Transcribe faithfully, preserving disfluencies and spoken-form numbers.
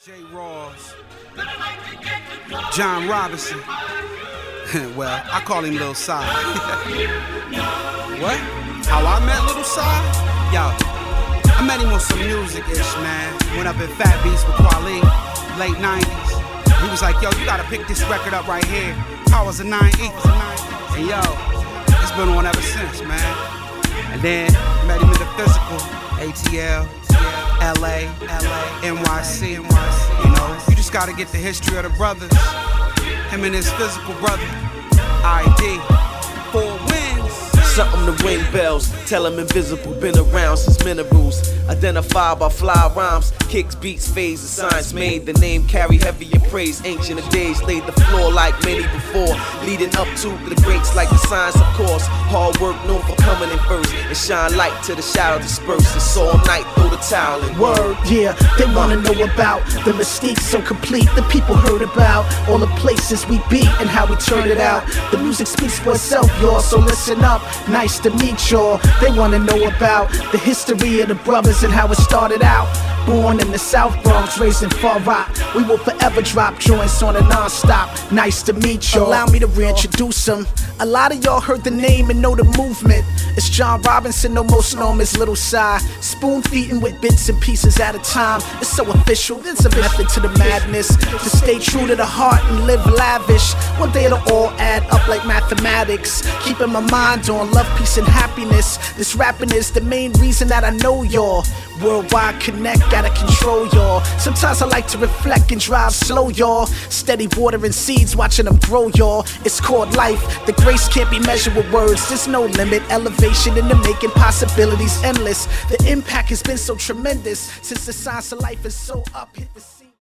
J. Rawls, John Robinson. Well, I call him Lil Si. What? How I met Lil Si? Yo, I met him on some music-ish, man. Went up in Fat Beats with Kweli, late nineties. He was like, yo, you gotta pick this record up right here. Powers of nine E. And yo, it's been on ever since, man. And then met him in the physical, A T L, L A, N Y C. You know, you just gotta get the history of the brothers. Him and his physical brother, I D, four wins. Something to ring bells, tell him invisible, been around since minerals. Identified by fly rhymes, kicks, beats, phase, and science made. The name carry heavier praise. Ancient of days laid the floor like many before. Leading up to the greats like the science, of course. Hard work known for coming in first. And shine light till the shadow disperse. It's all night, throw the towel in. Word, yeah, they wanna know about the mystique so complete. The people heard about all the places we be and how we turn it out. The music speaks for itself, y'all, so listen up. Nice to meet y'all. They wanna know about the history of the brothers and how it started out. Born in the South Bronx, raised in Far Rock. We will forever drop joints on a non-stop. Nice to meet y'all. Allow me to reintroduce him. A lot of y'all heard the name and know the movement. It's John Robinson, no most known as Lil Si. Spoon feeding with bits and pieces at a time. It's so official, there's a method to the madness. To stay true to the heart and live lavish. One day it'll all add up like mathematics. Keeping my mind on love, peace, and happiness. This rapping is the main reason that I know y'all. Worldwide connect, gotta control y'all. Sometimes I like to reflect and drive slow, y'all. Steady watering seeds, watching them grow, y'all. It's called life. The grace can't be measured with words. There's no limit. Elevation in the making, possibilities endless. The impact has been so tremendous since the science of life is so up. Hit the